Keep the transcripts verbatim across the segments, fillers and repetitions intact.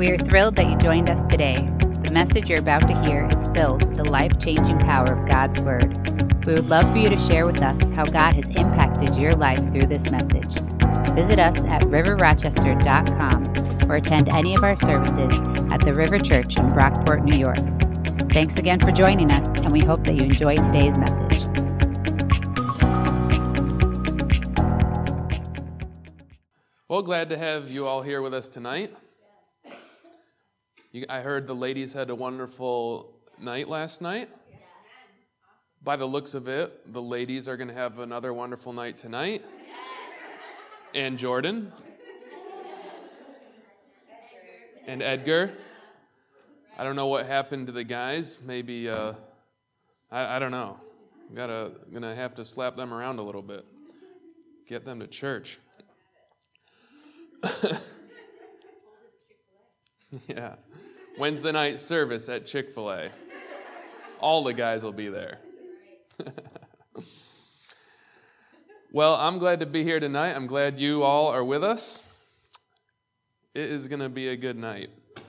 We are thrilled that you joined us today. The message you're about to hear is filled with the life-changing power of God's Word. We would love for you to share with us how God has impacted your life through this message. Visit us at river rochester dot com or attend any of our services at the River Church in Brockport, New York. Thanks again for joining us, and we hope that you enjoy today's message. Well, glad to have you all here with us tonight. You, I heard the ladies had a wonderful night last night. By the looks of it, the ladies are going to have another wonderful night tonight. And Jordan. And Edgar. I don't know what happened to the guys. Maybe, uh, I, I don't know. Gotta, gonna have to slap them around a little bit. Get them to church. Yeah. Wednesday night service at Chick-fil-A. All the guys will be there. Well, I'm glad to be here tonight. I'm glad you all are with us. It is going to be a good night.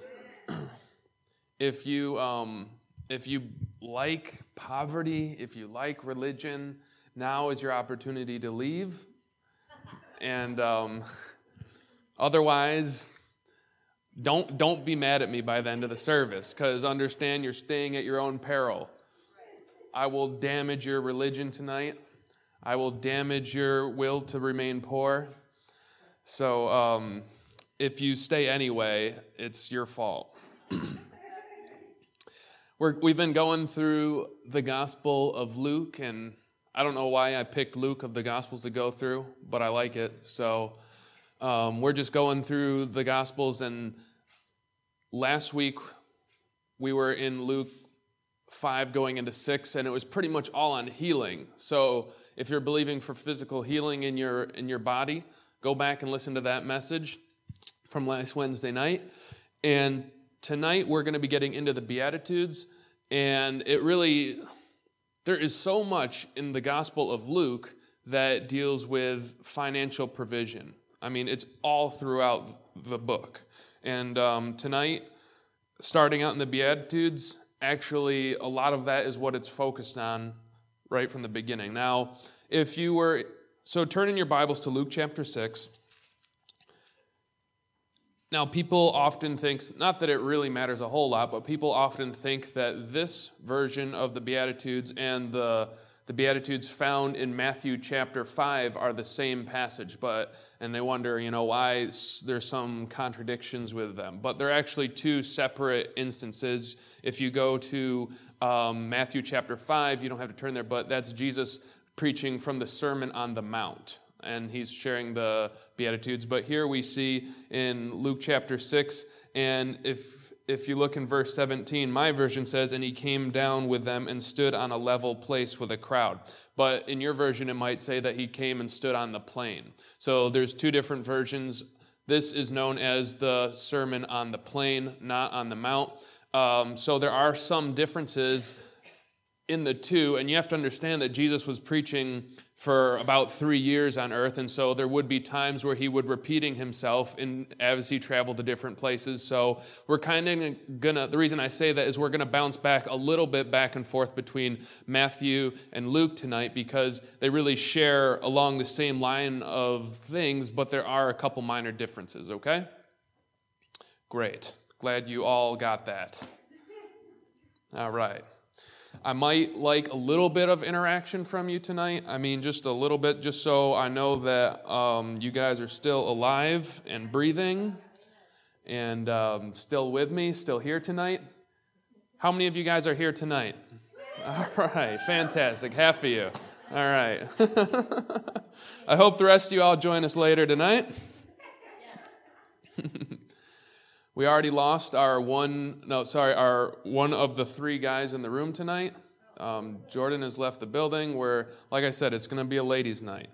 If you um, if you like poverty, if you like religion, now is your opportunity to leave. And um, otherwise, don't don't be mad at me by the end of the service, because understand you're staying at your own peril. I will damage your religion tonight. I will damage your will to remain poor. So um, if you stay anyway, it's your fault. We're, we've been going through the Gospel of Luke, and I don't know why I picked Luke of the Gospels to go through, but I like it. So um, we're just going through the Gospels, and last week we were in Luke five going into six, and it was pretty much all on healing. So if you're believing for physical healing in your in your body, go back and listen to that message from last Wednesday night. And tonight we're going to be getting into the Beatitudes, and it really, there is so much in the Gospel of Luke that deals with financial provision. I mean, it's all throughout the book. And um, tonight, starting out in the Beatitudes, actually a lot of that is what it's focused on right from the beginning. Now, if you were, so turn in your Bibles to Luke chapter six. Now, people often think, not that it really matters a whole lot, but people often think that this version of the Beatitudes and the, the Beatitudes found in Matthew chapter five are the same passage, but and they wonder, you know, why there's some contradictions with them. But they're actually two separate instances. If you go to um, Matthew chapter five, you don't have to turn there, but that's Jesus preaching from the Sermon on the Mount, and he's sharing the Beatitudes. But here we see in Luke chapter six, and if if you look in verse seventeen, my version says, and he came down with them and stood on a level place with a crowd. But in your version, it might say that he came and stood on the plain. So there's two different versions. This is known as the Sermon on the Plain, not on the Mount. Um, so there are some differences in the two, and you have to understand that Jesus was preaching for about three years on earth, and so there would be times where he would repeating himself in, as he traveled to different places. So we're kind of gonna, the reason I say that is we're gonna bounce back a little bit back and forth between Matthew and Luke tonight, because they really share along the same line of things, but there are a couple minor differences, okay? Great. Glad you all got that. All right. I might like a little bit of interaction from you tonight. I mean, just a little bit, just so I know that um, you guys are still alive and breathing and um, still with me, still here tonight. How many of you guys are here tonight? All right, fantastic. Half of you. All right. I hope the rest of you all join us later tonight. We already lost our one, no, sorry, our one of the three guys in the room tonight. Um, Jordan has left the building where, like I said, it's going to be a ladies' night.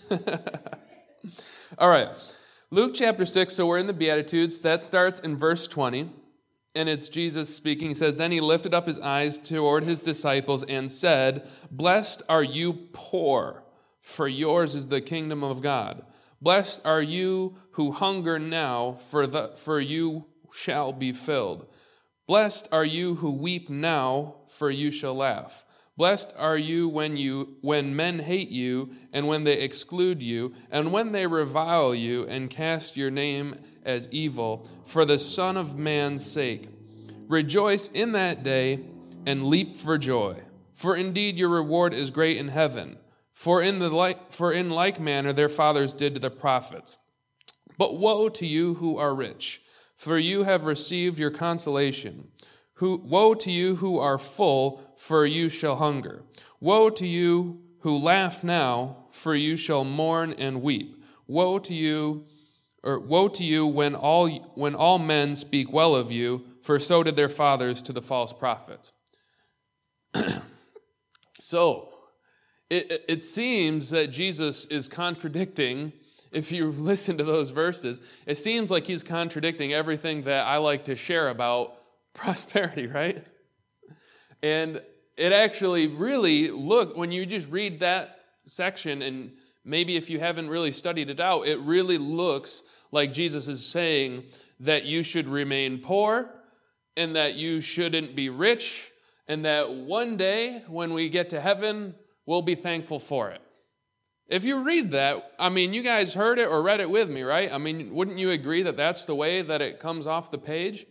All right, Luke chapter six, so we're in the Beatitudes. That starts in verse twenty, and it's Jesus speaking. He says, then he lifted up his eyes toward his disciples and said, blessed are you poor, for yours is the kingdom of God. Blessed are you who hunger now, for the for you shall be filled. Blessed are you who weep now, for you shall laugh. Blessed are you when you when men hate you, and when they exclude you, and when they revile you, and cast your name as evil, for the Son of Man's sake. Rejoice in that day, and leap for joy. For indeed your reward is great in heaven. For in the like for in like manner their fathers did to the prophets. But woe to you who are rich, for you have received your consolation. Who, woe to you who are full, for you shall hunger. Woe to you who laugh now, for you shall mourn and weep. Woe to you, or woe to you when all when all men speak well of you, for so did their fathers to the false prophets. So, it, it seems that Jesus is contradicting. If you listen to those verses, it seems like he's contradicting everything that I like to share about prosperity, right? And it actually really, look, when you just read that section, and maybe if you haven't really studied it out, it really looks like Jesus is saying that you should remain poor, and that you shouldn't be rich, and that one day when we get to heaven, we'll be thankful for it. If you read that, I mean, you guys heard it or read it with me, right? I mean, wouldn't you agree that that's the way that it comes off the page?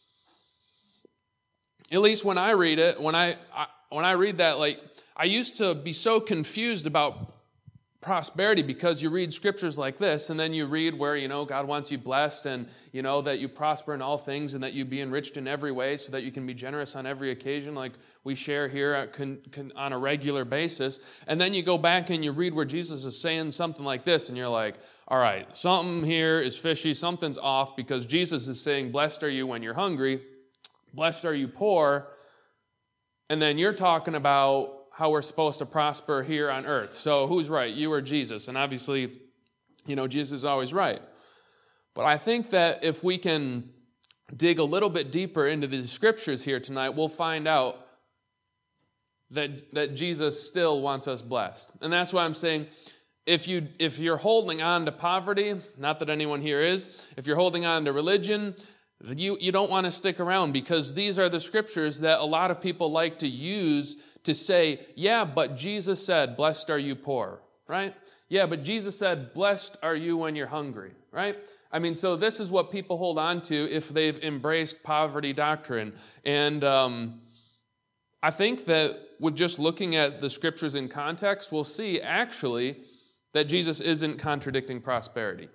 At least when I read it, when I, I when I read that, like, I used to be so confused about prosperity because you read scriptures like this, and then you read where, you know, God wants you blessed, and, you know, that you prosper in all things, and that you be enriched in every way so that you can be generous on every occasion, like we share here at, con, con, on a regular basis. And then you go back and you read where Jesus is saying something like this, and you're like, all right, something here is fishy, something's off, because Jesus is saying, blessed are you when you're hungry, blessed are you poor, and then you're talking about how we're supposed to prosper here on earth. So who's right, you or Jesus? And obviously, you know, Jesus is always right. But I think that if we can dig a little bit deeper into the scriptures here tonight, we'll find out that, that Jesus still wants us blessed. And that's why I'm saying, if, you, if you're holding on to poverty, not that anyone here is, if you're holding on to religion, You, you don't want to stick around, because these are the scriptures that a lot of people like to use to say, yeah, but Jesus said, blessed are you poor, right? Yeah, but Jesus said, blessed are you when you're hungry, right? I mean, so this is what people hold on to if they've embraced poverty doctrine. And um, I think that with just looking at the scriptures in context, we'll see actually that Jesus isn't contradicting prosperity.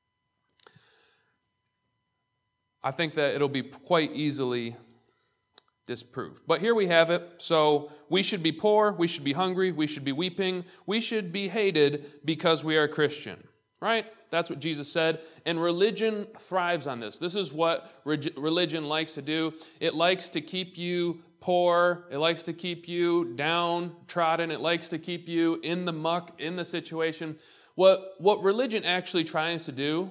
I think that it'll be quite easily disproved. But here we have it. So we should be poor, we should be hungry, we should be weeping, we should be hated because we are Christian, right? That's what Jesus said. And religion thrives on this. This is what religion likes to do. It likes to keep you poor. It likes to keep you downtrodden. It likes to keep you in the muck, in the situation. What, what religion actually tries to do,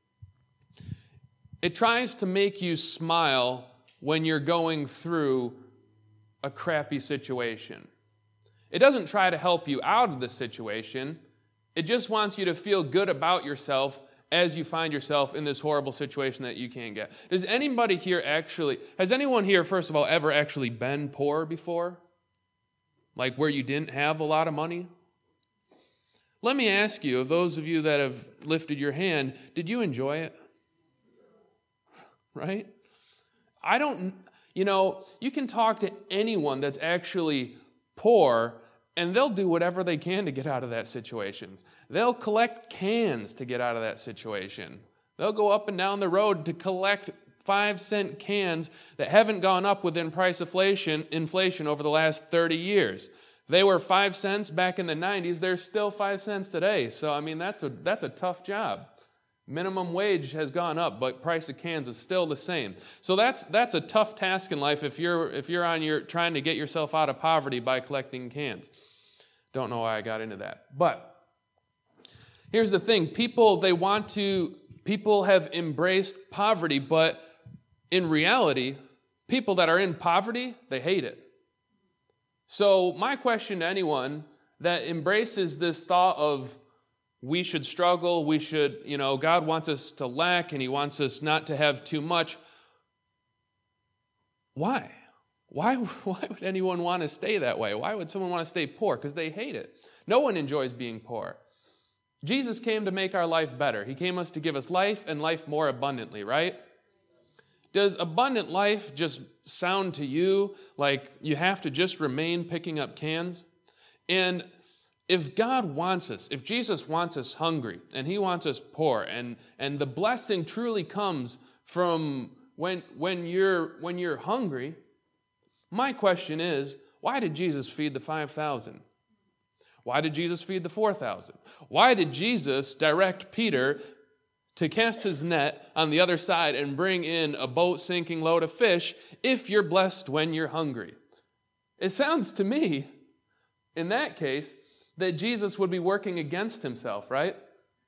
it tries to make you smile when you're going through a crappy situation. It doesn't try to help you out of the situation. It just wants you to feel good about yourself as you find yourself in this horrible situation that you can't get. Does anybody here actually, has anyone here, first of all, ever actually been poor before? Like where you didn't have a lot of money? Let me ask you, of those of you that have lifted your hand, did you enjoy it? Right? I don't, you know, you can talk to anyone that's actually poor, and they'll do whatever they can to get out of that situation. They'll collect cans to get out of that situation. They'll go up and down the road to collect five cent cans that haven't gone up within price inflation, inflation over the last thirty years. They were five cents back in the nineties. They're still five cents today. So, I mean, that's a, that's a tough job. Minimum wage has gone up, but price of cans is still the same. So that's that's a tough task in life if you're if you're on your trying to get yourself out of poverty by collecting cans. Don't know why I got into that. But here's the thing. People, they want to, people have embraced poverty, but in reality, people that are in poverty, they hate it. So my question to anyone that embraces this thought of we should struggle, we should, you know, God wants us to lack and he wants us not to have too much. why? Why, why would anyone want to stay that way? Why would someone want to stay poor? Because they hate it. No one enjoys being poor. Jesus came to make our life better. He came us to give us life and life more abundantly, right? Does abundant life just sound to you like you have to just remain picking up cans? And if God wants us, if Jesus wants us hungry and he wants us poor, and, and the blessing truly comes from when, when, you're, when you're hungry, my question is, why did Jesus feed the five thousand? Why did Jesus feed the four thousand? Why did Jesus direct Peter to cast his net on the other side and bring in a boat-sinking load of fish if you're blessed when you're hungry? It sounds to me, in that case, that Jesus would be working against himself, right?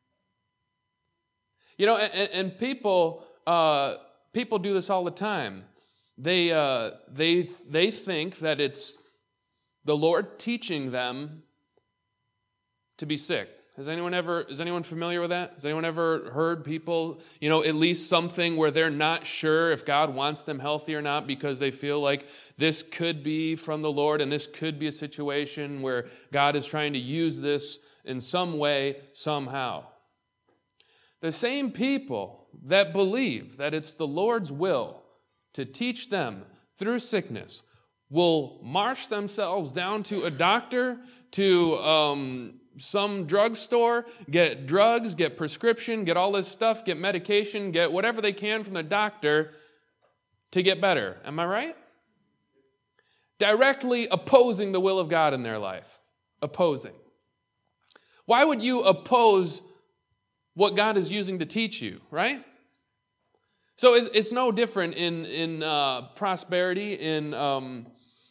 You know, and, and people uh, people do this all the time. They uh, they they think that it's the Lord teaching them to be sick. Has anyone ever, is anyone familiar with that? Has anyone ever heard people, you know, at least something where they're not sure if God wants them healthy or not because they feel like this could be from the Lord and this could be a situation where God is trying to use this in some way, somehow. The same people that believe that it's the Lord's will to teach them through sickness will march themselves down to a doctor, to um, some drugstore, get drugs, get prescription, get all this stuff, get medication, get whatever they can from the doctor to get better. Am I right? Directly opposing the will of God in their life. Opposing. Why would you oppose what God is using to teach you, right? So it's, it's no different in, in uh, prosperity, in, um,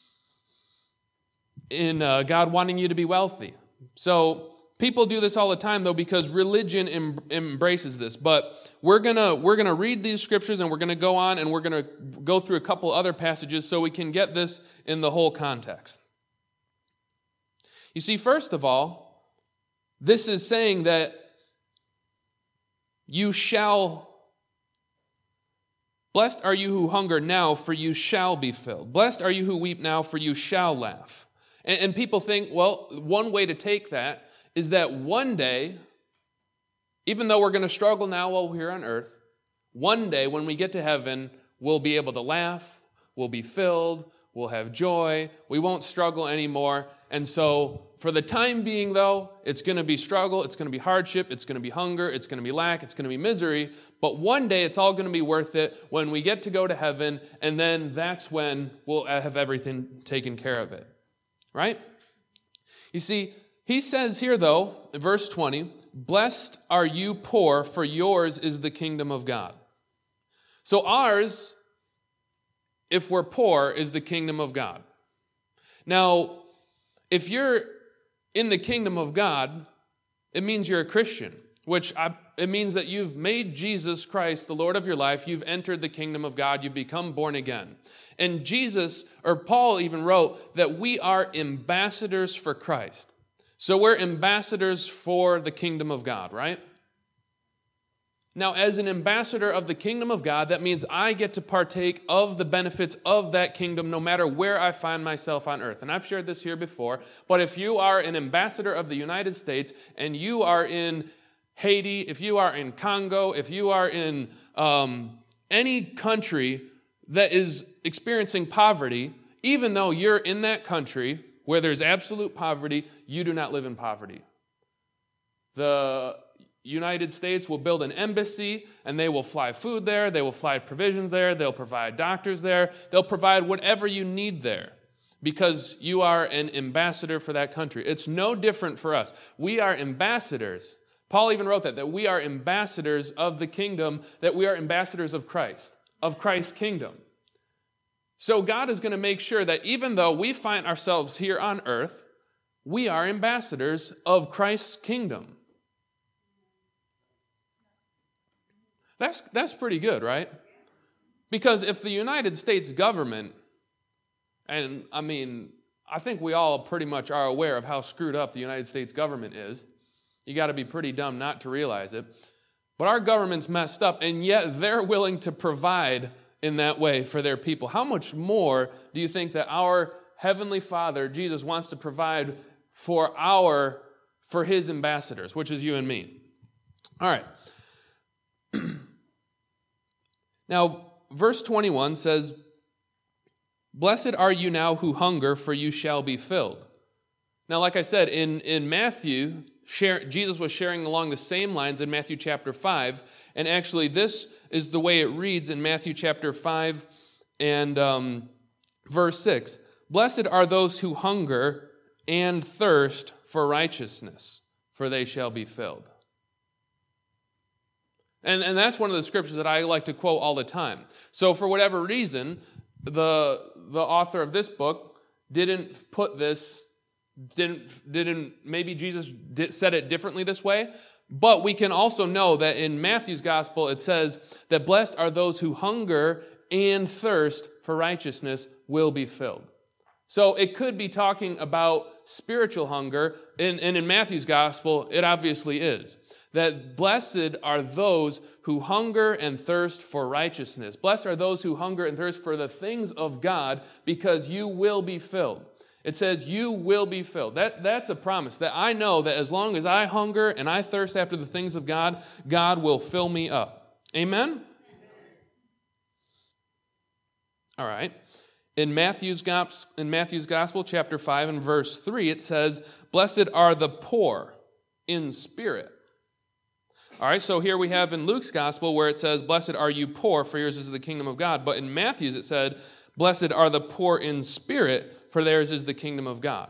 in uh, God wanting you to be wealthy. So people do this all the time, though, because religion em- embraces this. But we're gonna we're gonna read these scriptures, and we're gonna go on, and we're gonna go through a couple other passages so we can get this in the whole context. You see, first of all, this is saying that you shall. Blessed are you who hunger now, for you shall be filled. Blessed are you who weep now, for you shall laugh. And people think, well, one way to take that is that one day, even though we're going to struggle now while we're here on earth, one day when we get to heaven, we'll be able to laugh, we'll be filled, we'll have joy, we won't struggle anymore. And so for the time being, though, it's going to be struggle, it's going to be hardship, it's going to be hunger, it's going to be lack, it's going to be misery. But one day it's all going to be worth it when we get to go to heaven, and then that's when we'll have everything taken care of it. Right? You see, he says here, though, in verse twenty, blessed are you poor, for yours is the kingdom of God. So ours, if we're poor, is the kingdom of God. Now, if you're in the kingdom of God, it means you're a Christian, which I, it means that you've made Jesus Christ the Lord of your life. You've entered the kingdom of God. You've become born again. And Jesus, or Paul even wrote that we are ambassadors for Christ. So we're ambassadors for the kingdom of God, right? Now, as an ambassador of the kingdom of God, that means I get to partake of the benefits of that kingdom no matter where I find myself on earth. And I've shared this here before, but if you are an ambassador of the United States and you are in Haiti, if you are in Congo, if you are in um, any country that is experiencing poverty, even though you're in that country where there's absolute poverty, you do not live in poverty. The United States will build an embassy, and they will fly food there, they will fly provisions there, they'll provide doctors there, they'll provide whatever you need there because you are an ambassador for that country. It's no different for us. We are ambassadors. Paul even wrote that, that we are ambassadors of the kingdom, that we are ambassadors of Christ, of Christ's kingdom. So God is going to make sure that even though we find ourselves here on earth, we are ambassadors of Christ's kingdom. That's, that's pretty good, right? Because if the United States government, and I mean, I think we all pretty much are aware of how screwed up the United States government is. You got to be pretty dumb not to realize it. But our government's messed up, and yet they're willing to provide in that way for their people. How much more do you think that our Heavenly Father, Jesus, wants to provide for our, for his ambassadors, which is you and me? All right. Now, verse twenty-one says, "Blessed are you now who hunger, for you shall be filled." Now, like I said, in, in Matthew, share, Jesus was sharing along the same lines in Matthew chapter five, and actually this is the way it reads in Matthew chapter five and um, verse six. "Blessed are those who hunger and thirst for righteousness, for they shall be filled." And, and that's one of the scriptures that I like to quote all the time. So for whatever reason, the, the author of this book didn't put this, didn't, didn't maybe Jesus did, said it differently this way, but we can also know that in Matthew's gospel it says that blessed are those who hunger and thirst for righteousness will be filled. So it could be talking about spiritual hunger, and, and in Matthew's gospel it obviously is. That blessed are those who hunger and thirst for righteousness. Blessed are those who hunger and thirst for the things of God, because you will be filled. It says you will be filled. That, that's a promise that I know that as long as I hunger and I thirst after the things of God, God will fill me up. Amen? Amen. All right. In Matthew's, in Matthew's Gospel, chapter five and verse three, it says, "Blessed are the poor in spirit." All right, so here we have in Luke's Gospel where it says, "Blessed are you poor, for yours is the kingdom of God." But in Matthew's it said, "Blessed are the poor in spirit, for theirs is the kingdom of God."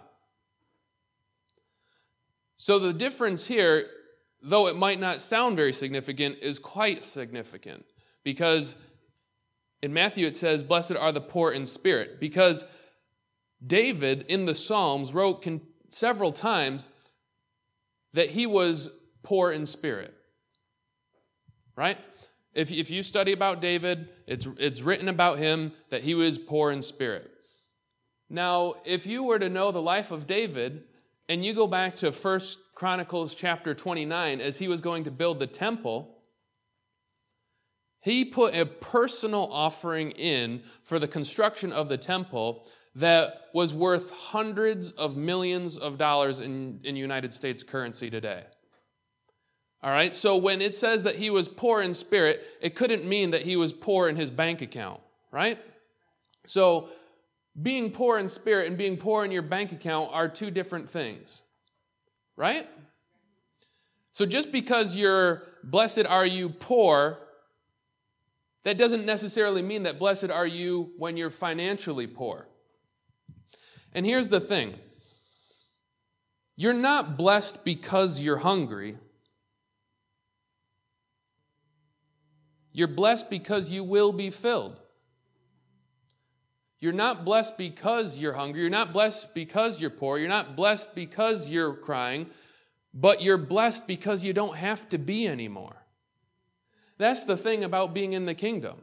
So the difference here, though it might not sound very significant, is quite significant. Because in Matthew it says, "Blessed are the poor in spirit," because David in the Psalms wrote con- several times that he was poor in spirit. Right? If, if you study about David, it's, it's written about him that he was poor in spirit. Now, if you were to know the life of David, and you go back to First Chronicles chapter twenty-nine, as he was going to build the temple, he put a personal offering in for the construction of the temple that was worth hundreds of millions of dollars in, in United States currency today. All right, so when it says that he was poor in spirit, it couldn't mean that he was poor in his bank account, right? So being poor in spirit and being poor in your bank account are two different things, right? So just because you're blessed are you poor, that doesn't necessarily mean that blessed are you when you're financially poor. And here's the thing. You're not blessed because you're hungry. You're blessed because you will be filled. You're not blessed because you're hungry. You're not blessed because you're poor. You're not blessed because you're crying. But you're blessed because you don't have to be anymore. That's the thing about being in the kingdom.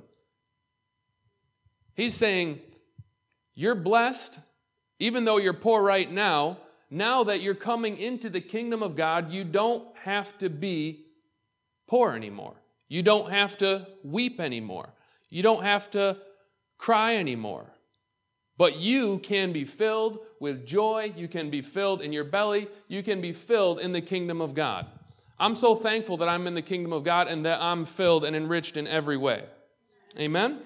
He's saying, you're blessed, even though you're poor right now. Now that you're coming into the kingdom of God, you don't have to be poor anymore. You don't have to weep anymore. You don't have to cry anymore. But you can be filled with joy. You can be filled in your belly. You can be filled in the kingdom of God. I'm so thankful that I'm in the kingdom of God and that I'm filled and enriched in every way. Amen?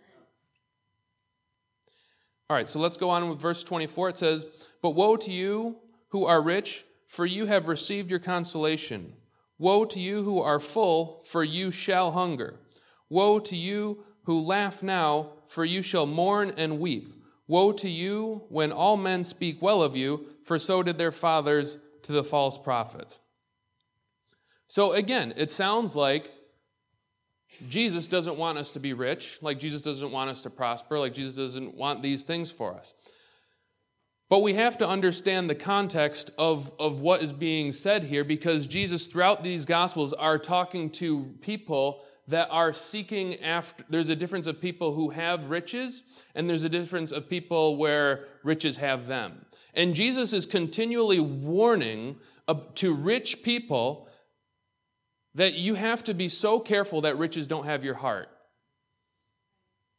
All right, so let's go on with verse twenty-four. It says, "But woe to you who are rich, for you have received your consolation. Woe to you who are full, for you shall hunger. Woe to you who laugh now, for you shall mourn and weep. Woe to you when all men speak well of you, for so did their fathers to the false prophets." So again, it sounds like Jesus doesn't want us to be rich, like Jesus doesn't want us to prosper, like Jesus doesn't want these things for us. But we have to understand the context of, of what is being said here, because Jesus throughout these Gospels are talking to people that are seeking after. There's a difference of people who have riches, and there's a difference of people where riches have them. And Jesus is continually warning to rich people that you have to be so careful that riches don't have your heart.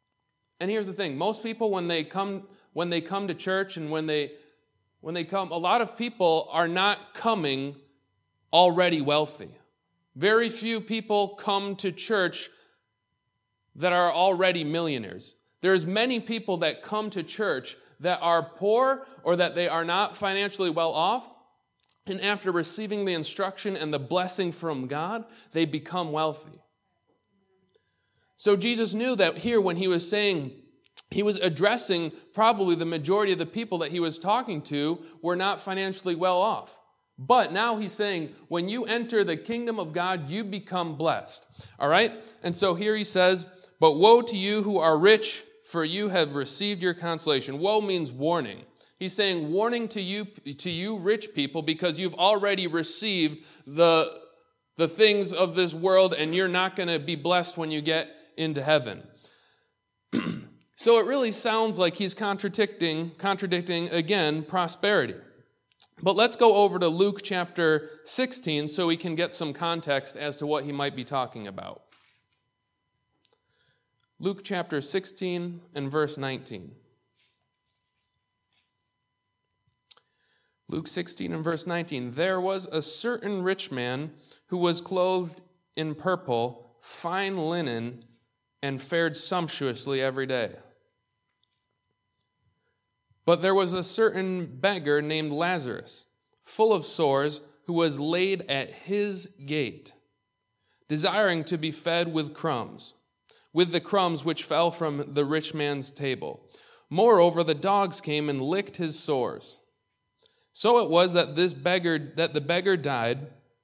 And here's the thing, most people when they come when they come to church and when they when they come, a lot of people are not coming already wealthy. Very few people come to church that are already millionaires. There's many people that come to church that are poor or that they are not financially well off, and after receiving the instruction and the blessing from God, they become wealthy. So Jesus knew that here when he was saying, he was addressing probably the majority of the people that he was talking to were not financially well off. But now he's saying, when you enter the kingdom of God, you become blessed. All right? And so here he says, but woe to you who are rich, for you have received your consolation. Woe means warning. He's saying warning to you, to you rich people, because you've already received the, the things of this world, and you're not going to be blessed when you get into heaven. So it really sounds like he's contradicting, contradicting again, prosperity. But let's go over to Luke chapter sixteen so we can get some context as to what he might be talking about. Luke chapter sixteen and verse nineteen. Luke sixteen and verse nineteen. There was a certain rich man who was clothed in purple, fine linen, and fared sumptuously every day. But there was a certain beggar named Lazarus, full of sores, who was laid at his gate, desiring to be fed with crumbs, with the crumbs which fell from the rich man's table. Moreover, the dogs came and licked his sores. So it was that this beggar, that the beggar died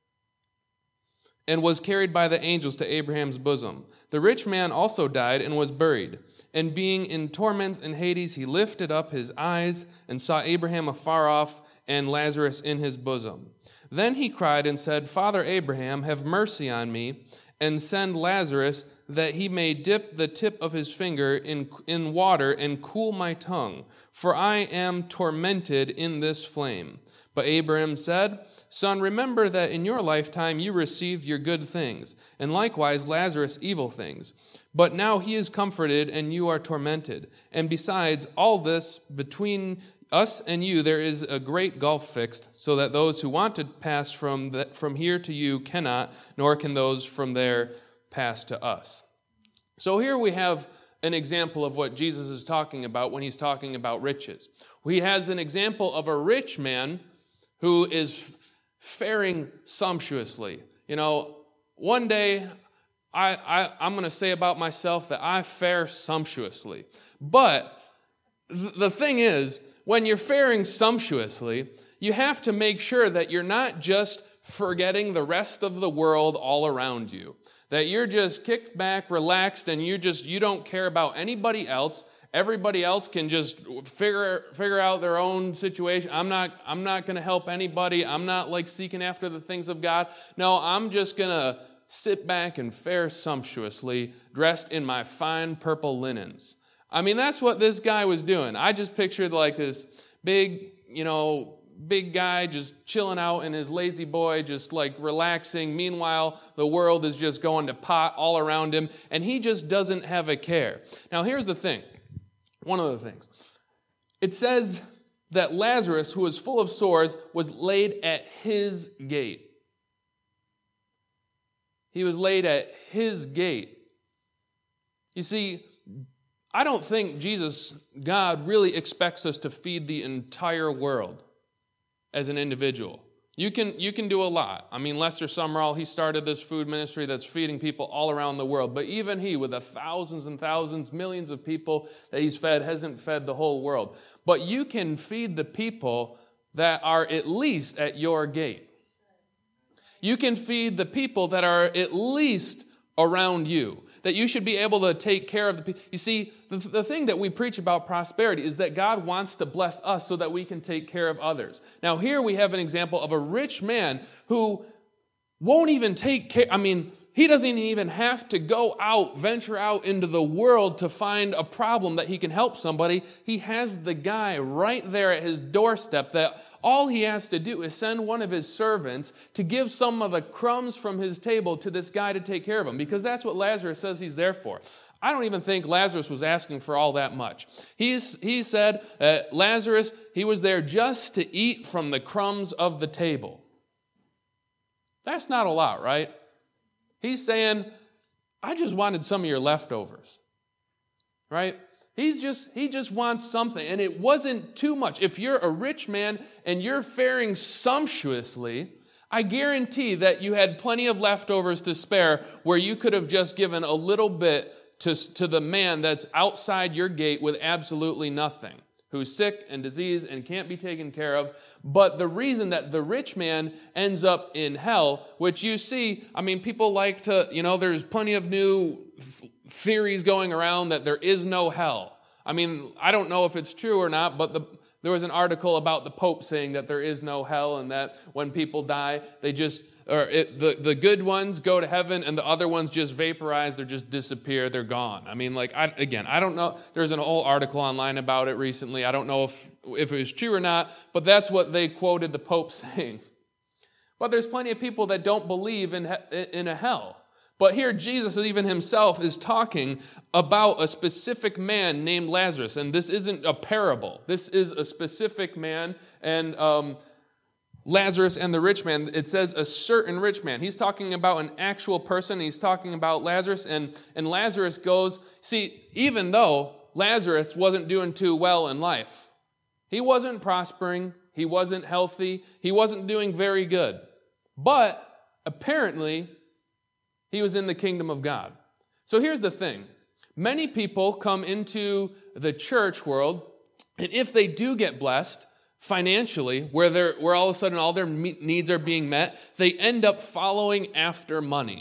and was carried by the angels to Abraham's bosom. The rich man also died and was buried. And being in torments in Hades, he lifted up his eyes and saw Abraham afar off and Lazarus in his bosom. Then he cried and said, Father Abraham, have mercy on me, and send Lazarus that he may dip the tip of his finger in, in water and cool my tongue, for I am tormented in this flame. But Abraham said, Son, remember that in your lifetime you received your good things, and likewise Lazarus evil things. But now he is comforted, and you are tormented. And besides all this, between us and you there is a great gulf fixed, so that those who want to pass from, the, from here to you cannot, nor can those from there pass to us. So here we have an example of what Jesus is talking about when he's talking about riches. He has an example of a rich man who is faring sumptuously. You know, one day I, I, I'm going to say about myself that I fare sumptuously. But th- the thing is, when you're faring sumptuously, you have to make sure that you're not just forgetting the rest of the world all around you. That you're just kicked back, relaxed, and you just you don't care about anybody else. Everybody else can just figure figure out their own situation. I'm not I'm not going to help anybody. I'm not like seeking after the things of God. No, I'm just going to sit back and fare sumptuously, dressed in my fine purple linens. I mean, that's what this guy was doing. I just pictured like this big, you know, big guy just chilling out in his lazy boy, just like relaxing. Meanwhile, the world is just going to pot all around him, and he just doesn't have a care. Now, here's the thing. One of the things. It says that Lazarus, who was full of sores, was laid at his gate. He was laid at his gate. You see, I don't think Jesus, God, really expects us to feed the entire world as an individual. You can, you can do a lot. I mean, Lester Sumrall, he started this food ministry that's feeding people all around the world. But even he, with the thousands and thousands, millions of people that he's fed, hasn't fed the whole world. But you can feed the people that are at least at your gate. You can feed the people that are at least around you, that you should be able to take care of the people. You see, the, the thing that we preach about prosperity is that God wants to bless us so that we can take care of others. Now, here we have an example of a rich man who won't even take care. I mean, he doesn't even have to go out, venture out into the world to find a problem that he can help somebody. He has the guy right there at his doorstep that all he has to do is send one of his servants to give some of the crumbs from his table to this guy to take care of him, because that's what Lazarus says he's there for. I don't even think Lazarus was asking for all that much. He's, he said uh, Lazarus, he was there just to eat from the crumbs of the table. That's not a lot, right? He's saying, I just wanted some of your leftovers, right? He's just, he just wants something, and it wasn't too much. If you're a rich man and you're faring sumptuously, I guarantee that you had plenty of leftovers to spare where you could have just given a little bit to, to the man that's outside your gate with absolutely nothing, who's sick and diseased and can't be taken care of. But the reason that the rich man ends up in hell, which you see, I mean, people like to, you know, there's plenty of new th- theories going around that there is no hell. I mean, I don't know if it's true or not, but the There was an article about the Pope saying that there is no hell and that when people die, they just, or it, the, the good ones go to heaven and the other ones just vaporize, they just disappear, they're gone. I mean, like, I, again, I don't know. There's an whole article online about it recently. I don't know if, if it was true or not, but that's what they quoted the Pope saying. But there's plenty of people that don't believe in, in a hell. But here Jesus even himself is talking about a specific man named Lazarus. And this isn't a parable. This is a specific man. And um, Lazarus and the rich man, it says a certain rich man. He's talking about an actual person. He's talking about Lazarus. And, and Lazarus goes, see, even though Lazarus wasn't doing too well in life, he wasn't prospering. He wasn't healthy. He wasn't doing very good. But apparently, he was in the kingdom of God. So here's the thing. Many people come into the church world, and if they do get blessed financially, where they're, where all of a sudden all their needs are being met, they end up following after money.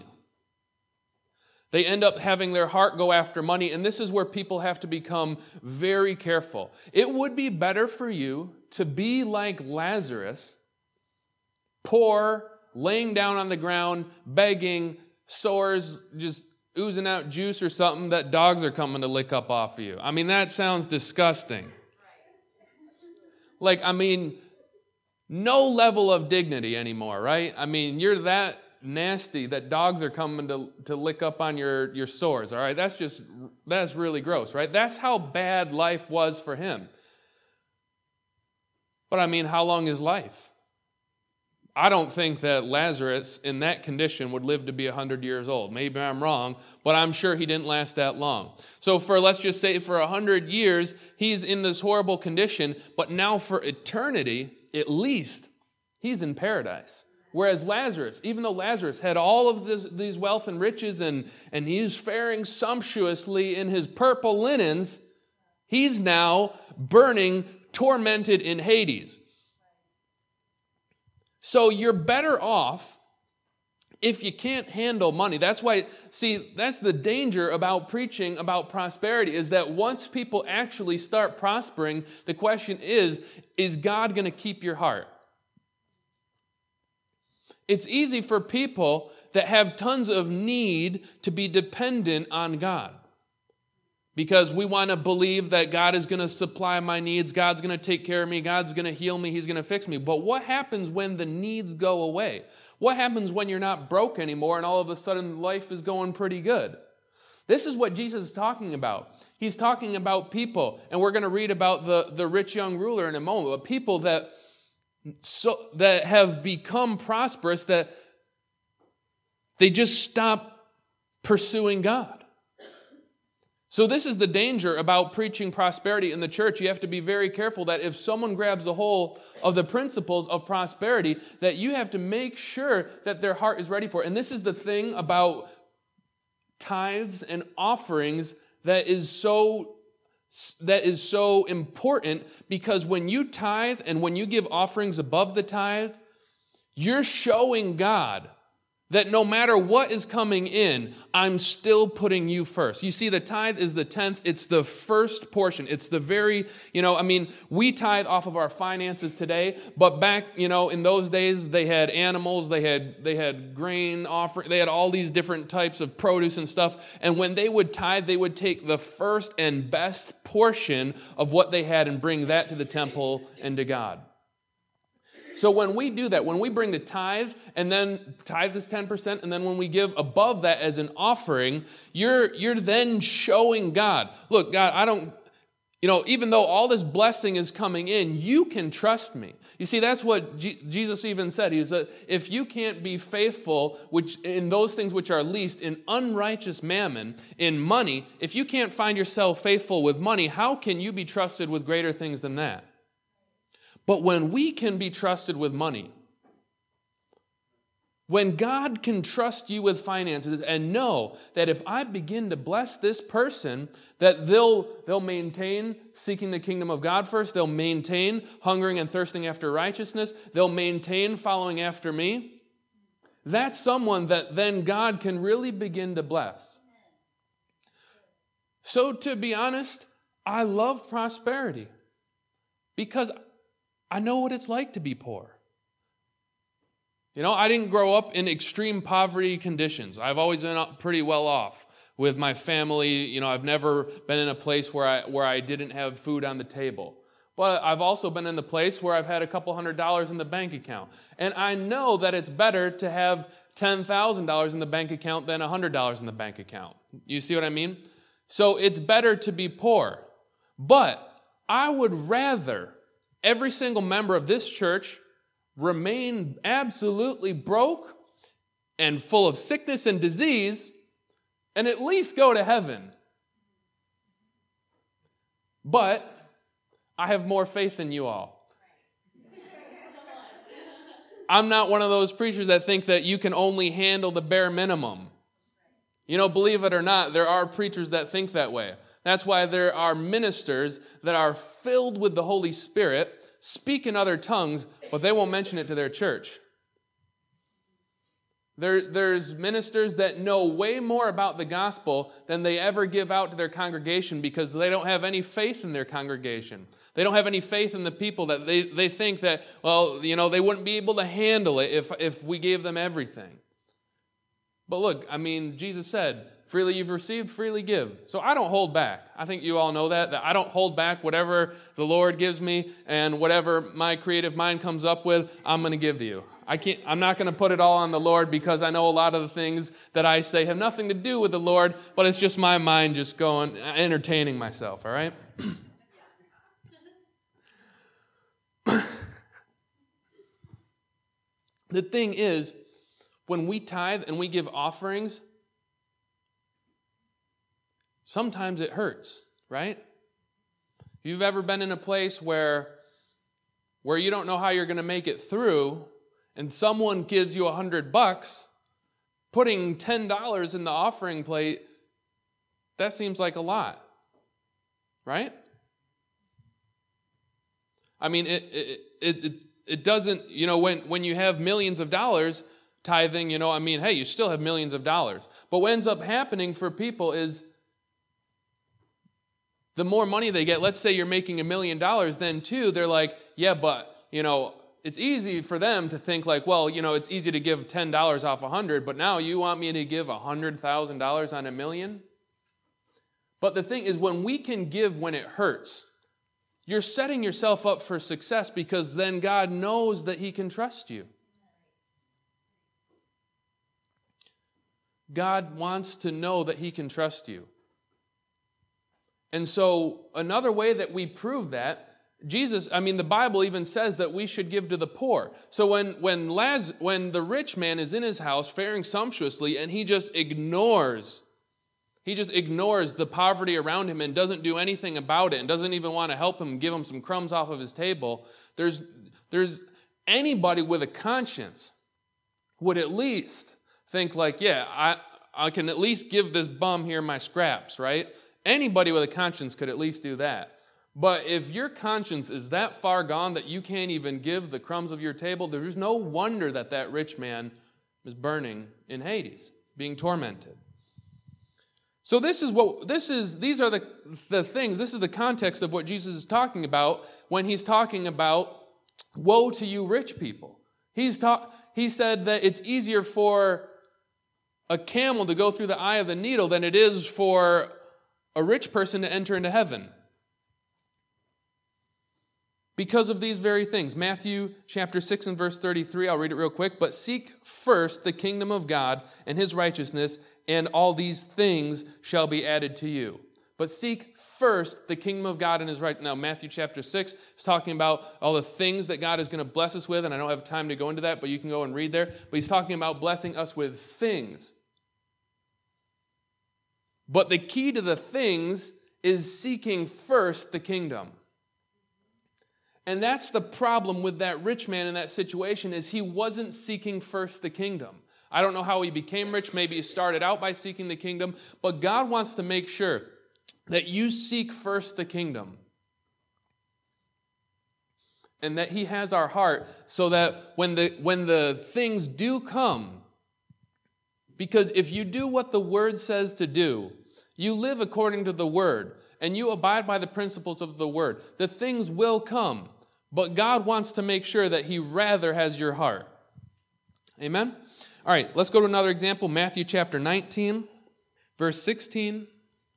They end up having their heart go after money, and this is where people have to become very careful. It would be better for you to be like Lazarus, poor, laying down on the ground, begging, sores just oozing out juice or something that dogs are coming to lick up off of you. I mean, that sounds disgusting. Like, I mean, no level of dignity anymore, right? I mean, you're that nasty that dogs are coming to, to lick up on your, your sores, all right? That's just, that's really gross, right? That's how bad life was for him. But I mean, how long is life? I don't think that Lazarus in that condition would live to be one hundred years old. Maybe I'm wrong, but I'm sure he didn't last that long. So for, let's just say for one hundred years, he's in this horrible condition, but now for eternity, at least, he's in paradise. Whereas Lazarus, even though Lazarus had all of this, these wealth and riches and, and he's faring sumptuously in his purple linens, he's now burning, tormented in Hades. So you're better off if you can't handle money. That's why, see, that's the danger about preaching about prosperity, is that once people actually start prospering, the question is, is God going to keep your heart? It's easy for people that have tons of need to be dependent on God. Because we want to believe that God is going to supply my needs, God's going to take care of me, God's going to heal me, He's going to fix me. But what happens when the needs go away? What happens when you're not broke anymore and all of a sudden life is going pretty good? This is what Jesus is talking about. He's talking about people, and we're going to read about the, the rich young ruler in a moment, but people that, so, that have become prosperous, that they just stop pursuing God. So this is the danger about preaching prosperity in the church. You have to be very careful that if someone grabs a hold of the principles of prosperity, that you have to make sure that their heart is ready for it. And this is the thing about tithes and offerings that is so, that is so important, because when you tithe and when you give offerings above the tithe, you're showing God that no matter what is coming in, I'm still putting you first. You see, the tithe is the tenth. It's the first portion. It's the very, you know, I mean, we tithe off of our finances today, but back, you know, in those days, they had animals, they had they had grain offering, they had all these different types of produce and stuff. And when they would tithe, they would take the first and best portion of what they had and bring that to the temple and to God. So when we do that, when we bring the tithe, and then tithe is ten percent, and then when we give above that as an offering, you're, you're then showing God, look, God, I don't, you know, even though all this blessing is coming in, you can trust me. You see, that's what G- Jesus even said. He said, if you can't be faithful which in those things which are least, in unrighteous mammon, in money, if you can't find yourself faithful with money, how can you be trusted with greater things than that? But when we can be trusted with money, when God can trust you with finances and know that if I begin to bless this person, that they'll, they'll maintain seeking the kingdom of God first, they'll maintain hungering and thirsting after righteousness, they'll maintain following after me, that's someone that then God can really begin to bless. So to be honest, I love prosperity because I know what it's like to be poor. You know, I didn't grow up in extreme poverty conditions. I've always been pretty well off with my family. You know, I've never been in a place where I where I didn't have food on the table. But I've also been in the place where I've had a couple hundred dollars in the bank account. And I know that it's better to have ten thousand dollars in the bank account than one hundred dollars in the bank account. You see what I mean? So it's better to be poor. But I would rather every single member of this church remain absolutely broke and full of sickness and disease and at least go to heaven. But I have more faith than you all. I'm not one of those preachers that think that you can only handle the bare minimum. You know, believe it or not, there are preachers that think that way. That's why there are ministers that are filled with the Holy Spirit, speak in other tongues, but they won't mention it to their church. There, there's ministers that know way more about the gospel than they ever give out to their congregation because they don't have any faith in their congregation. They don't have any faith in the people that they, they think that, well, you know, they wouldn't be able to handle it if, if we gave them everything. But look, I mean, Jesus said, freely you've received, freely give. So I don't hold back. I think you all know that, that I don't hold back whatever the Lord gives me and whatever my creative mind comes up with, I'm going to give to you. I can't, I'm not going to put it all on the Lord because I know a lot of the things that I say have nothing to do with the Lord, but it's just my mind just going, entertaining myself, all right? The thing is, when we tithe and we give offerings, sometimes it hurts, right? If you've ever been in a place where, where you don't know how you're going to make it through, and someone gives you a hundred bucks, putting ten dollars in the offering plate, that seems like a lot, right? I mean, it it it it's, it doesn't, you know, when, when you have millions of dollars tithing, you know, I mean, hey, you still have millions of dollars. But what ends up happening for people is the more money they get, let's say you're making a million dollars, then too, they're like, yeah, but, you know, it's easy for them to think like, well, you know, it's easy to give ten dollars off a hundred, but now you want me to give one hundred thousand dollars on a million? But the thing is, when we can give when it hurts, you're setting yourself up for success because then God knows that He can trust you. God wants to know that He can trust you. And so another way that we prove that, Jesus, I mean, the Bible even says that we should give to the poor. So when when Laz, when the rich man is in his house faring sumptuously and he just ignores, he just ignores the poverty around him and doesn't do anything about it and doesn't even want to help him give him some crumbs off of his table, there's, there's anybody with a conscience would at least think like, yeah, I, I can at least give this bum here my scraps, right? Anybody with a conscience could at least do that. But if your conscience is that far gone that you can't even give the crumbs of your table, there's no wonder that that rich man is burning in Hades, being tormented. So this is what this is. These are the, the things. This is the context of what Jesus is talking about when He's talking about woe to you rich people. He's ta- He said that it's easier for a camel to go through the eye of the needle than it is for a rich person to enter into heaven. Because of these very things. Matthew chapter six and verse thirty-three, I'll read it real quick. But seek first the kingdom of God and his righteousness, and all these things shall be added to you. But seek first the kingdom of God and his right. Now, Matthew chapter six is talking about all the things that God is going to bless us with, and I don't have time to go into that, but you can go and read there. But he's talking about blessing us with things. But the key to the things is seeking first the kingdom. And that's the problem with that rich man in that situation, is he wasn't seeking first the kingdom. I don't know how he became rich. Maybe he started out by seeking the kingdom. But God wants to make sure that you seek first the kingdom. And that he has our heart so that when the, when the things do come, because if you do what the word says to do, you live according to the word, and you abide by the principles of the word, the things will come. But God wants to make sure that he rather has your heart. Amen? All right, let's go to another example. Matthew chapter nineteen, verse sixteen.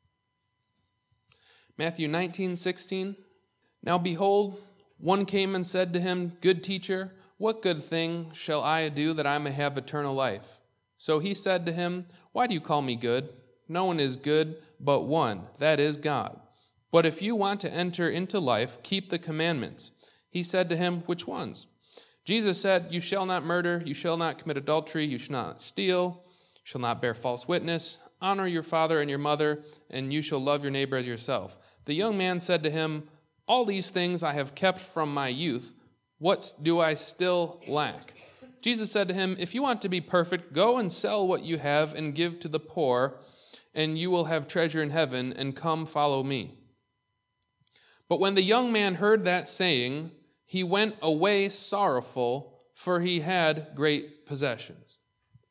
Matthew nineteen, sixteen. Now behold, one came and said to him, Good teacher, what good thing shall I do that I may have eternal life? So he said to him, Why do you call me good? No one is good but one, that is God. But if you want to enter into life, keep the commandments. He said to him, Which ones? Jesus said, You shall not murder, you shall not commit adultery, you shall not steal, you shall not bear false witness, honor your father and your mother, and you shall love your neighbor as yourself. The young man said to him, All these things I have kept from my youth. What do I still lack? Jesus said to him, If you want to be perfect, go and sell what you have and give to the poor, and you will have treasure in heaven, and come follow me. But when the young man heard that saying, he went away sorrowful, for he had great possessions.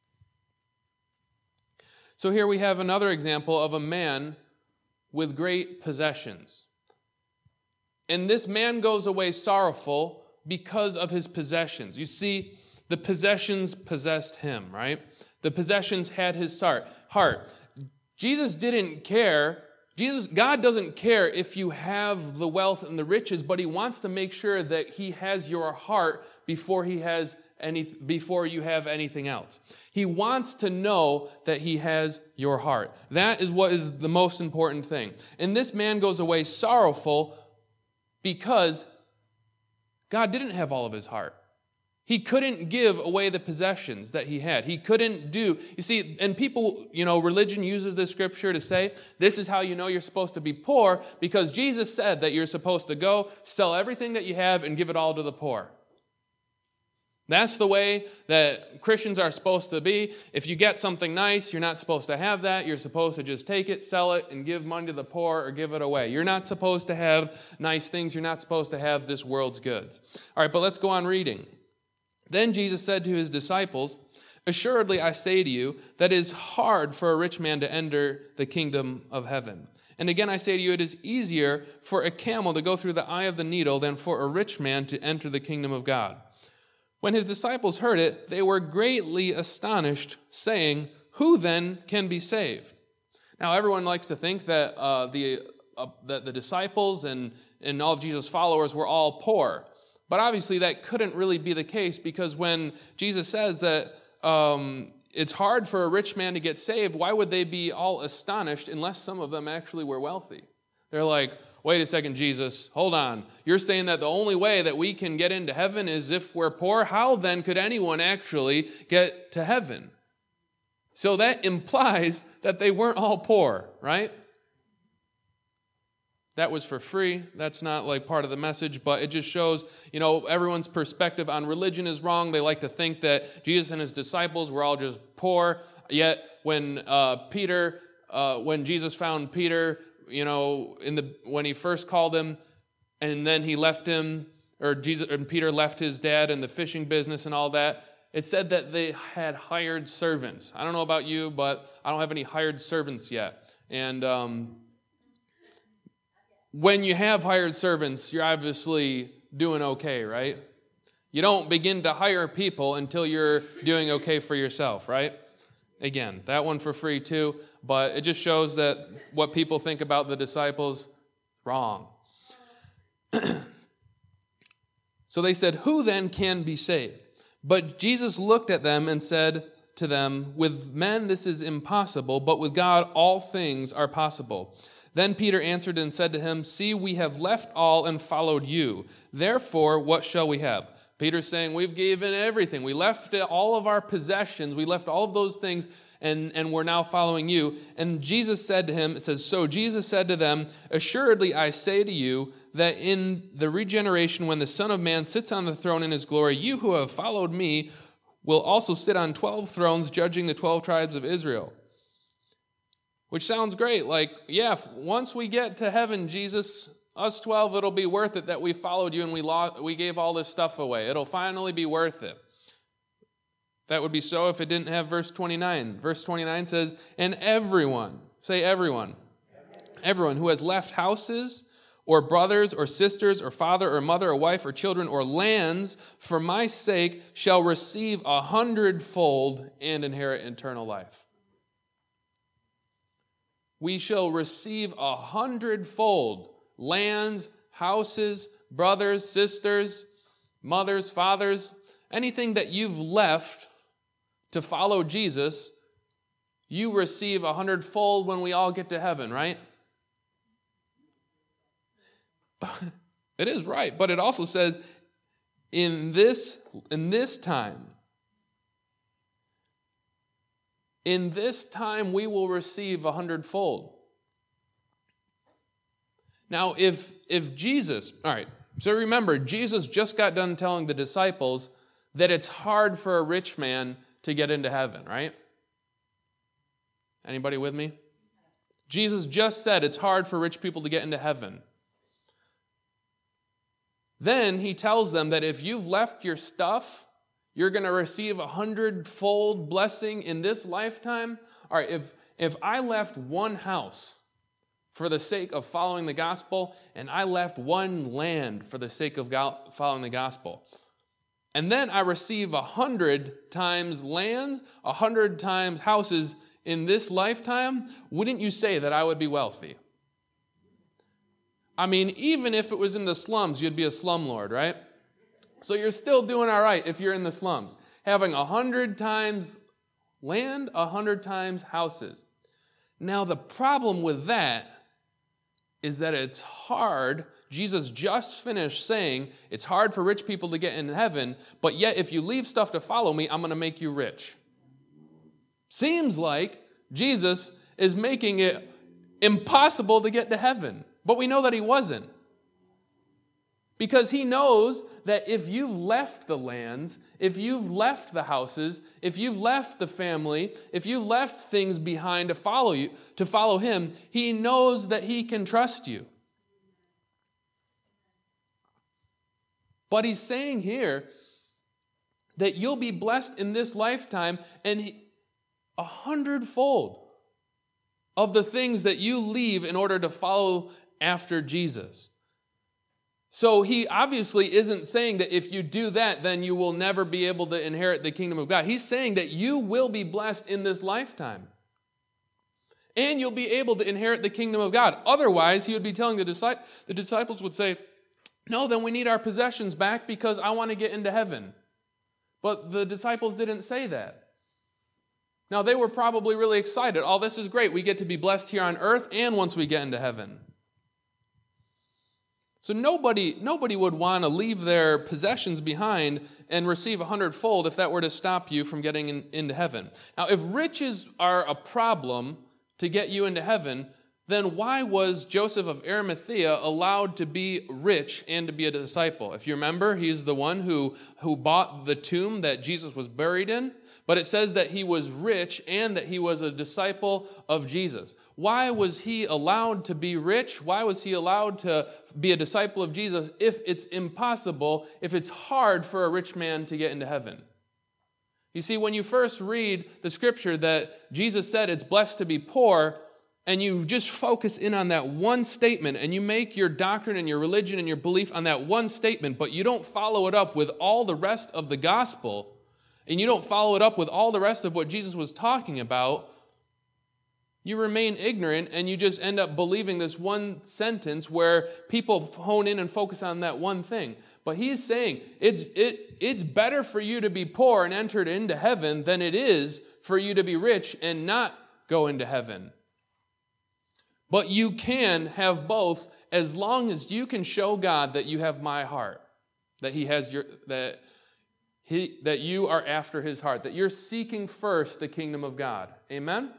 So here we have another example of a man with great possessions. And this man goes away sorrowful because of his possessions. You see, the possessions possessed him, right? The possessions had his heart. Jesus didn't care. Jesus, God doesn't care if you have the wealth and the riches, but he wants to make sure that he has your heart before he has any, before you have anything else. He wants to know that he has your heart. That is what is the most important thing. And this man goes away sorrowful because God didn't have all of his heart. He couldn't give away the possessions that he had. He couldn't do, you see, and people, you know, religion uses this scripture to say, this is how you know you're supposed to be poor, because Jesus said that you're supposed to go, sell everything that you have, and give it all to the poor. That's the way that Christians are supposed to be. If you get something nice, you're not supposed to have that. You're supposed to just take it, sell it, and give money to the poor or give it away. You're not supposed to have nice things. You're not supposed to have this world's goods. All right, but let's go on reading. Then Jesus said to his disciples, Assuredly I say to you, that it is hard for a rich man to enter the kingdom of heaven. And again I say to you, it is easier for a camel to go through the eye of the needle than for a rich man to enter the kingdom of God. When his disciples heard it, they were greatly astonished, saying, Who then can be saved? Now everyone likes to think that uh, the uh, that the disciples and, and all of Jesus' followers were all poor. But obviously that couldn't really be the case, because when Jesus says that um, it's hard for a rich man to get saved, why would they be all astonished unless some of them actually were wealthy? They're like, wait a second, Jesus, hold on. You're saying that the only way that we can get into heaven is if we're poor? How then could anyone actually get to heaven? So that implies that they weren't all poor, right? That was for free. That's not like part of the message, but it just shows, you know, everyone's perspective on religion is wrong. They like to think that Jesus and his disciples were all just poor. Yet when uh, Peter, uh, when Jesus found Peter, you know, in the when he first called him, and then he left him, or Jesus and Peter left his dad in the fishing business and all that, it said that they had hired servants. I don't know about you, but I don't have any hired servants yet. And um, when you have hired servants, you're obviously doing okay, right? You don't begin to hire people until you're doing okay for yourself, right? Again, that one for free too, but it just shows that what people think about the disciples, wrong. So they said, "Who then can be saved?" But Jesus looked at them and said to them, "With men this is impossible, but with God all things are possible." Then Peter answered and said to him, "See, we have left all and followed you. Therefore, what shall we have?" Peter's saying, we've given everything. We left all of our possessions. We left all of those things, and, and we're now following you. And Jesus said to him, it says, "So Jesus said to them, Assuredly I say to you, that in the regeneration, when the Son of Man sits on the throne in his glory, you who have followed me will also sit on twelve thrones, judging the twelve tribes of Israel." Which sounds great. Like, yeah, if once we get to heaven, Jesus, us twelve, it'll be worth it that we followed you and we lost, we gave all this stuff away. It'll finally be worth it. That would be so if it didn't have verse twenty-nine. Verse twenty-nine says, "And everyone," say everyone, everyone, everyone who has left houses or brothers or sisters or father or mother or wife or children or lands for my sake shall receive a hundredfold and inherit eternal life. We shall receive a hundredfold. Lands, houses, brothers, sisters, mothers, fathers, anything that you've left to follow Jesus, you receive a hundredfold when we all get to heaven, right? It is right, but it also says, in this, in this time, in this time we will receive a hundredfold. Now, if if Jesus, all right, so remember, Jesus just got done telling the disciples that it's hard for a rich man to get into heaven, right? Anybody with me? Jesus just said it's hard for rich people to get into heaven. Then he tells them that if you've left your stuff, you're going to receive a hundredfold blessing in this lifetime. All right, if, if I left one house for the sake of following the gospel, and I left one land for the sake of following the gospel, and then I receive a hundred times lands, a hundred times houses in this lifetime, wouldn't you say that I would be wealthy? I mean, even if it was in the slums, you'd be a slumlord, right? So you're still doing all right if you're in the slums. Having a hundred times land, a hundred times houses. Now, the problem with that is that it's hard. Jesus just finished saying it's hard for rich people to get in heaven, but yet if you leave stuff to follow me, I'm going to make you rich. Seems like Jesus is making it impossible to get to heaven. But we know that he wasn't. Because he knows that if you've left the lands, if you've left the houses, if you've left the family, if you've left things behind to follow you, to follow him, he knows that he can trust you. But he's saying here that you'll be blessed in this lifetime and he, a hundredfold of the things that you leave in order to follow after Jesus. So he obviously isn't saying that if you do that, then you will never be able to inherit the kingdom of God. He's saying that you will be blessed in this lifetime. And you'll be able to inherit the kingdom of God. Otherwise, he would be telling the disciples, the disciples would say, no, then we need our possessions back because I want to get into heaven. But the disciples didn't say that. Now, they were probably really excited. Oh, this is great. We get to be blessed here on earth and once we get into heaven. So nobody, nobody would want to leave their possessions behind and receive a hundredfold if that were to stop you from getting in, into heaven. Now, if riches are a problem to get you into heaven, then why was Joseph of Arimathea allowed to be rich and to be a disciple? If you remember, he's the one who, who bought the tomb that Jesus was buried in. But it says that he was rich and that he was a disciple of Jesus. Why was he allowed to be rich? Why was he allowed to be a disciple of Jesus if it's impossible, if it's hard for a rich man to get into heaven? You see, when you first read the scripture that Jesus said it's blessed to be poor, and you just focus in on that one statement, and you make your doctrine and your religion and your belief on that one statement, but you don't follow it up with all the rest of the gospel, and you don't follow it up with all the rest of what Jesus was talking about, You remain ignorant, and you just end up believing this one sentence where people hone in and focus on that one thing. But he's saying it's, it, it's better for you to be poor and enter into heaven than it is for you to be rich and not go into heaven. But you can have both as long as you can show God that you have my heart, that he has your that he that you are after his heart, that you're seeking first the kingdom of God. Amen?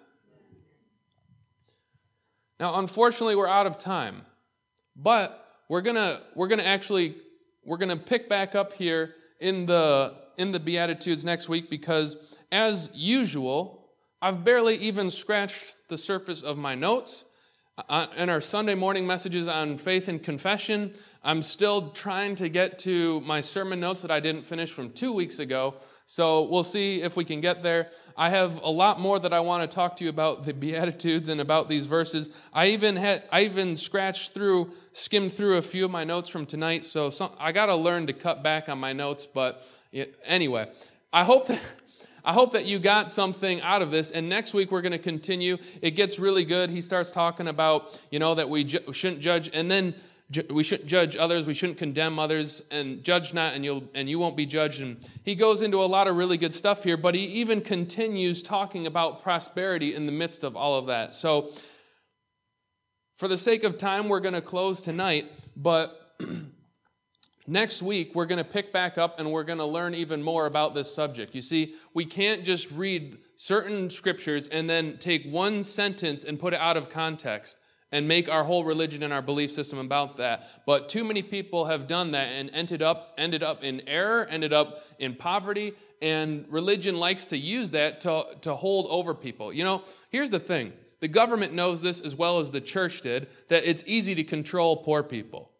Now, unfortunately, we're out of time. But we're gonna we're gonna actually we're gonna pick back up here in the in the Beatitudes next week, because as usual, I've barely even scratched the surface of my notes. Uh, in our Sunday morning messages on faith and confession, I'm still trying to get to my sermon notes that I didn't finish from two weeks ago. So we'll see if we can get there. I have a lot more that I want to talk to you about the Beatitudes and about these verses. I even had I even scratched through, skimmed through a few of my notes from tonight. So some, I got to learn to cut back on my notes. But anyway, I hope that. I hope that you got something out of this, and next week we're going to continue. It gets really good. He starts talking about, you know, that we ju- shouldn't judge, and then ju- we shouldn't judge others, we shouldn't condemn others, and judge not, and you'll and you won't be judged. And he goes into a lot of really good stuff here, but he even continues talking about prosperity in the midst of all of that. So, for the sake of time, we're going to close tonight, but next week, we're going to pick back up and we're going to learn even more about this subject. You see, we can't just read certain scriptures and then take one sentence and put it out of context and make our whole religion and our belief system about that. But too many people have done that and ended up ended up in error, ended up in poverty, and religion likes to use that to, to hold over people. You know, here's the thing. The government knows this as well as the church did, that it's easy to control poor people.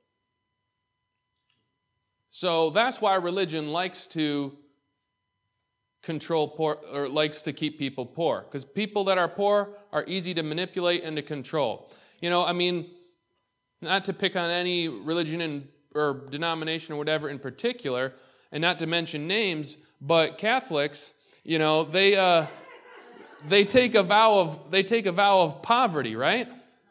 So that's why religion likes to control poor, or likes to keep people poor. Because people that are poor are easy to manipulate and to control. You know, I mean, not to pick on any religion in, or denomination or whatever in particular, and not to mention names, but Catholics, you know, they uh, they take a vow of they take a vow of poverty, right?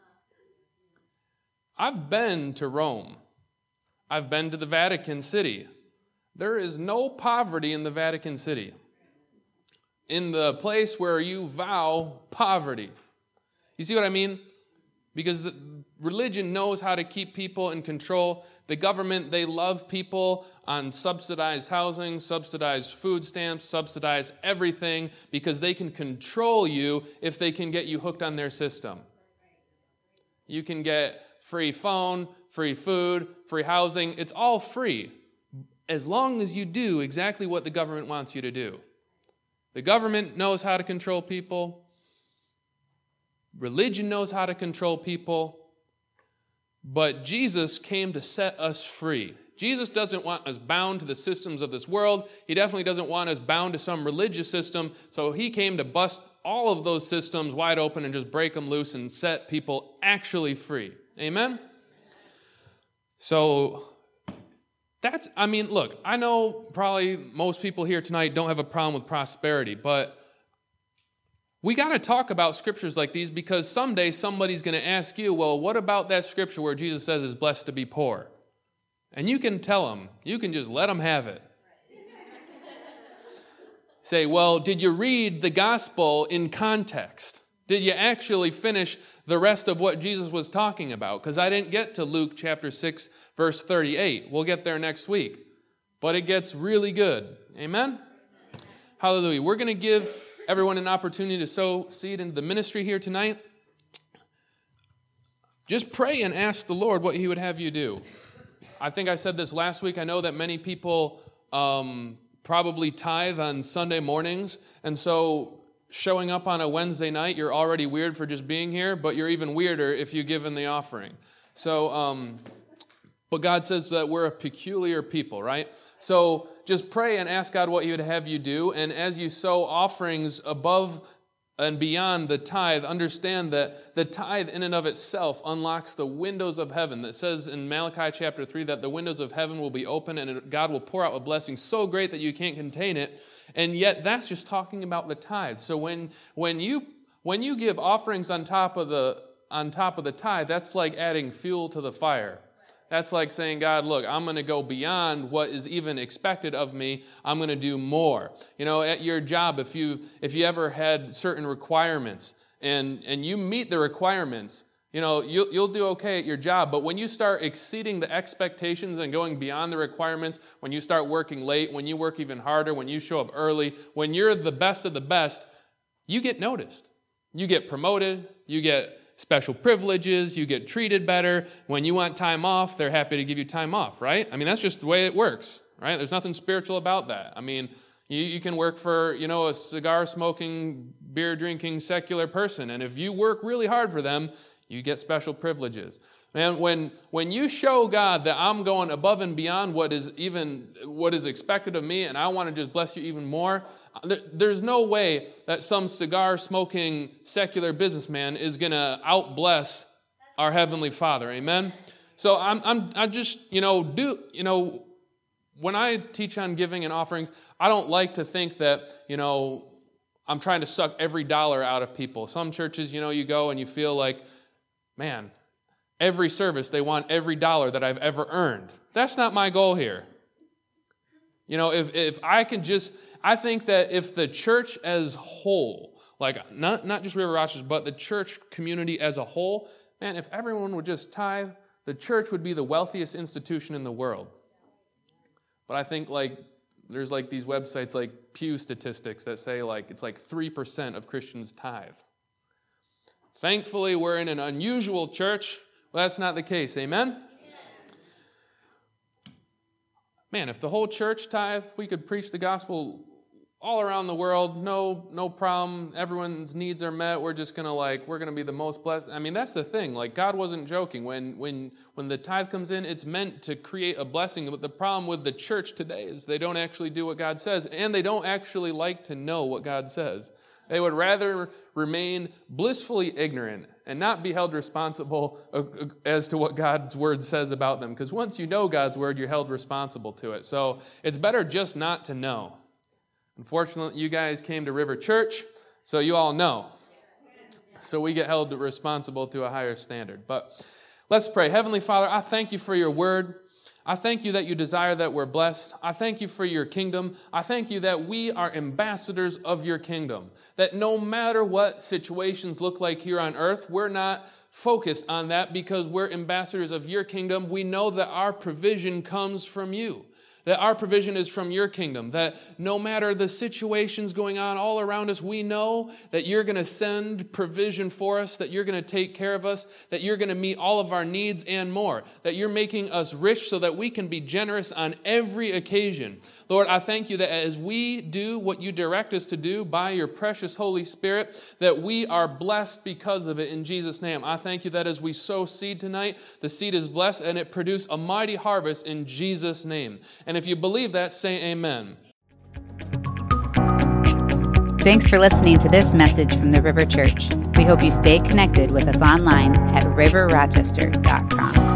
I've been to Rome. I've been to the Vatican City. There is no poverty in the Vatican City. In the place where you vow poverty. You see what I mean? Because the religion knows how to keep people in control. The government, they love people on subsidized housing, subsidized food stamps, subsidized everything, because they can control you if they can get you hooked on their system. You can get free phone, free food, free housing. It's all free as long as you do exactly what the government wants you to do. The government knows how to control people. Religion knows how to control people. But Jesus came to set us free. Jesus doesn't want us bound to the systems of this world. He definitely doesn't want us bound to some religious system. So he came to bust all of those systems wide open and just break them loose and set people actually free. Amen? So that's, I mean, look, I know probably most people here tonight don't have a problem with prosperity, but we got to talk about scriptures like these, because someday somebody's going to ask you, well, what about that scripture where Jesus says it's blessed to be poor? And you can tell them, you can just let them have it. Say, well, did you read the gospel in context? Did you actually finish the rest of what Jesus was talking about? Because I didn't get to Luke chapter six, verse thirty-eight. We'll get there next week. But it gets really good. Amen? Hallelujah. We're going to give everyone an opportunity to sow seed into the ministry here tonight. Just pray and ask the Lord what he would have you do. I think I said this last week. I know that many people um, probably tithe on Sunday mornings. And so showing up on a Wednesday night, you're already weird for just being here, but you're even weirder if you give in the offering. So, um, but God says that we're a peculiar people, right? So just pray and ask God what he would have you do. And as you sow offerings above and beyond the tithe, understand that the tithe in and of itself unlocks the windows of heaven. That says in Malachi chapter three that the windows of heaven will be open and God will pour out a blessing so great that you can't contain it. And yet that's just talking about the tithe. So when when you When you give offerings on top of the on top of the tithe, that's like adding fuel to the fire. That's like saying, God, look, I'm going to go beyond what is even expected of me. I'm going to do more. You know, at your job, if you if you ever had certain requirements and and you meet the requirements, you know, you'll, you'll do okay at your job. But when you start exceeding the expectations and going beyond the requirements, when you start working late, when you work even harder, when you show up early, when you're the best of the best, you get noticed. You get promoted. You get special privileges. You get treated better. When you want time off, they're happy to give you time off, right? I mean, that's just the way it works, right? There's nothing spiritual about that. I mean, you, you can work for, you know, a cigar-smoking, beer-drinking, secular person, and if you work really hard for them, you get special privileges. Man, when when you show God that I'm going above and beyond what is even what is expected of me, and I want to just bless you even more, there, there's no way that some cigar-smoking secular businessman is going to outbless our Heavenly Father. Amen. So I'm I'm I just you know do you know when I teach on giving and offerings, I don't like to think that you know I'm trying to suck every dollar out of people. Some churches, you know, you go and you feel like, man, every service, they want every dollar that I've ever earned. That's not my goal here. You know, if if I can just, I think that if the church as whole, like not, not just River Rochester, but the church community as a whole, man, if everyone would just tithe, the church would be the wealthiest institution in the world. But I think like, there's like these websites like Pew Statistics that say like, it's like three percent of Christians tithe. Thankfully, we're in an unusual church. Well, that's not the case. Amen? Amen? Man, if the whole church tithed, we could preach the gospel all around the world. No, no problem. Everyone's needs are met. We're just going to like, we're going to be the most blessed. I mean, that's the thing. Like, God wasn't joking. When, when, when the tithe comes in, it's meant to create a blessing. But the problem with the church today is they don't actually do what God says, and they don't actually like to know what God says. They would rather remain blissfully ignorant and not be held responsible as to what God's word says about them. Because once you know God's word, you're held responsible to it. So it's better just not to know. Unfortunately, you guys came to River Church, so you all know. So we get held responsible to a higher standard. But let's pray. Heavenly Father, I thank you for your word. I thank you that you desire that we're blessed. I thank you for your kingdom. I thank you that we are ambassadors of your kingdom. That no matter what situations look like here on earth, we're not focused on that because we're ambassadors of your kingdom. We know that our provision comes from you. That our provision is from your kingdom. That no matter the situations going on all around us, we know that you're going to send provision for us, that you're going to take care of us, that you're going to meet all of our needs and more, that you're making us rich so that we can be generous on every occasion. Lord, I thank you that as we do what you direct us to do by your precious Holy Spirit, that we are blessed because of it in Jesus' name. I thank you that as we sow seed tonight, the seed is blessed and it produced a mighty harvest in Jesus' name. And if you believe that, say amen. Thanks for listening to this message from the River Church. We hope you stay connected with us online at river rochester dot com.